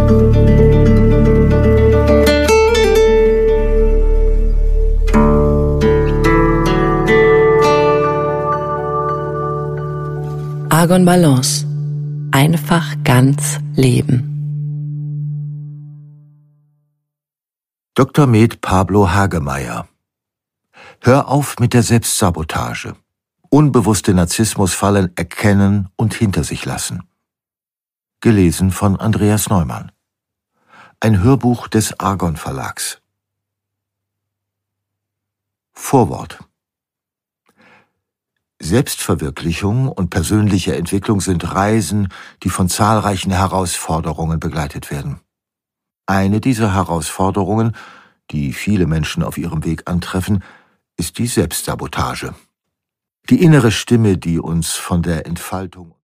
Argon Balance. Einfach ganz leben. Dr. Med. Pablo Hagemeyer. Hör auf mit der Selbstsabotage. Unbewusste Narzissmusfallen erkennen und hinter sich lassen. Gelesen von Andreas Neumann. Ein Hörbuch des Argon Verlags. Vorwort. Selbstverwirklichung und persönliche Entwicklung sind Reisen, die von zahlreichen Herausforderungen begleitet werden. Eine dieser Herausforderungen, die viele Menschen auf ihrem Weg antreffen, ist die Selbstsabotage. Die innere Stimme, die uns von der Entfaltung